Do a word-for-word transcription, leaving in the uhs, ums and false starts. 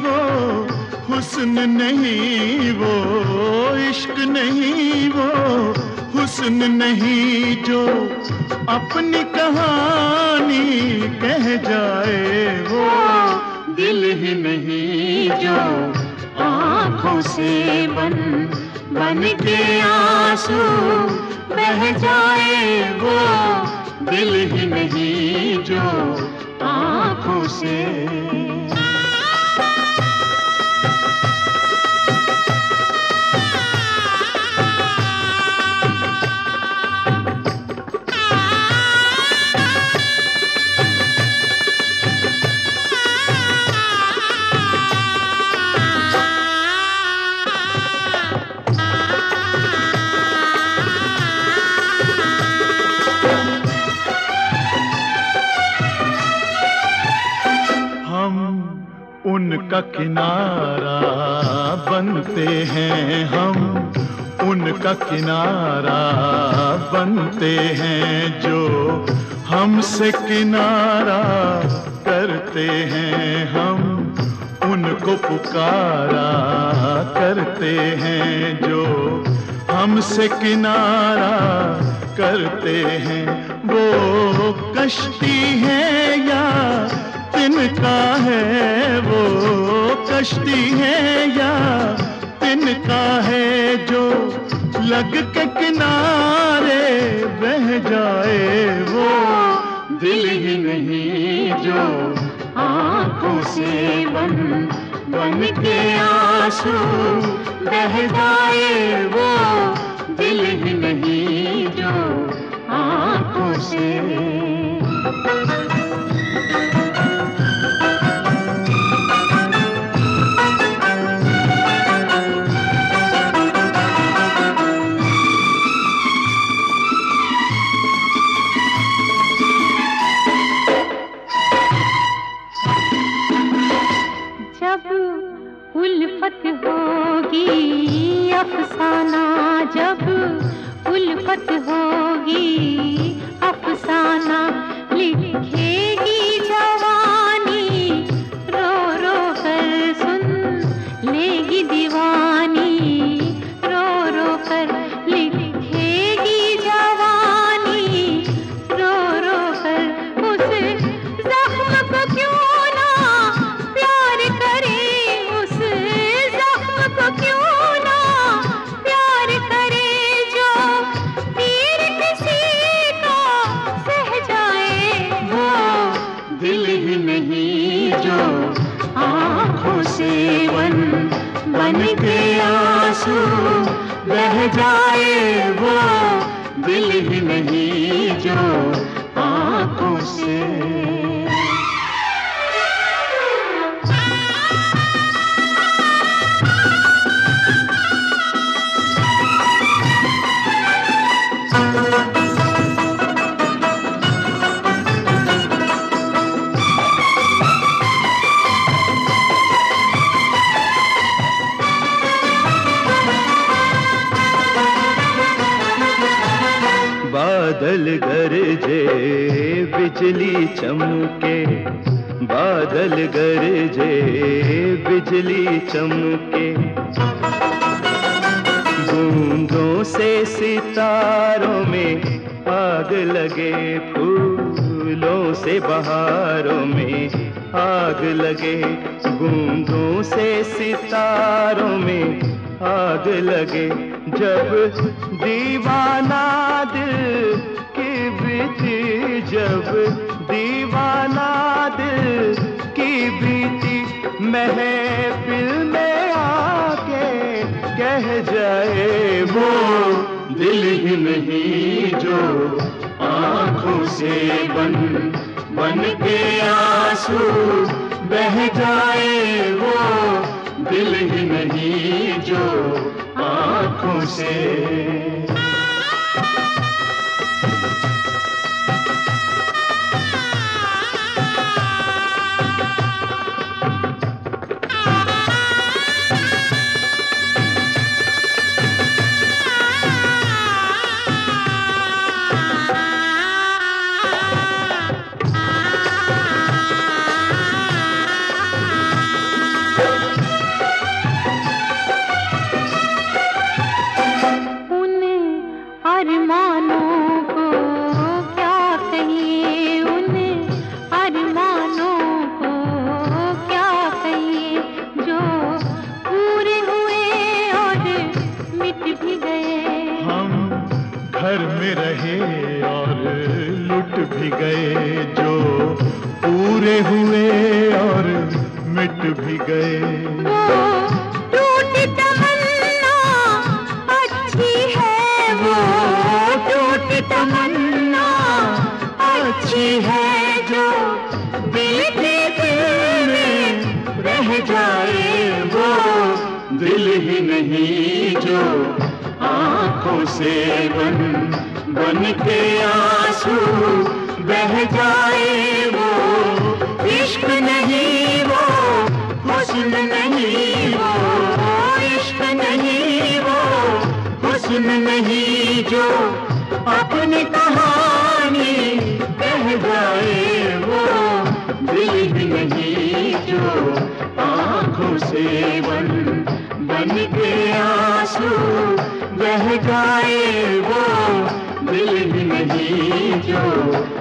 वो हुस्न नहीं, वो इश्क नहीं, वो हुस्न नहीं जो अपनी कहानी कह जाए, वो दिल ही नहीं जो आँखों से बन बन के आंसू बह जाए, वो दिल ही नहीं जो आँखों से। उनका किनारा बनते हैं हम, उनका किनारा बनते हैं जो हमसे किनारा करते हैं, हम उनको पुकारा करते हैं जो हमसे किनारा करते हैं। वो कश्ती है या तिनका है, वो कश्ती है या तिनका है जो लग के किनारे बह जाए, वो दिल ही नहीं जो आँखों से बन बन के आंसू बह जाए, वो दिल ही नहीं जो आँखों से। उल्फत होगी अफसाना, जब उल्फत होगी अफसाना, लिखेगी जवानी रो रो कर सुन लेगी दीवानी, रो रो कर लिखेगी जवानी रो रो कर, उस जख्म को क्यों आँखों से बन बन के आंसू बह जाए, वो दिल ही नहीं जो आँखों से। बादल गरजे बिजली चमके, बादल गरजे बिजली चमके, बूंदों से सितारों में आग लगे, फूलों से बहारों में आग लगे, बूंदों से सितारों में आग लगे, जब दीवाना दिल की बीती, जब दीवाना दिल की बीती महफिल में आके कह जाए, वो दिल ही नहीं जो आँखों से बन बन के आंसू बह जाए, वो दिल ही नहीं जो आँखों से। गए जो पूरे हुए और मिट भी गए। वो टूटी तमन्ना अच्छी है, वो टूटी तमन्ना अच्छी है जो दिल के दिल में रह जाए। वो दिल ही नहीं जो आंखों से बन बन के आंसू बह जाए। वो इश्क नहीं, वो हुस्न नहीं, वो इश्क नहीं, वो हुस्न नहीं जो अपनी कहानी कह जाए। वो दिल ही नहीं जो आंखों से बन बन के आंसू बह जाए। वो दिल ही नहीं जो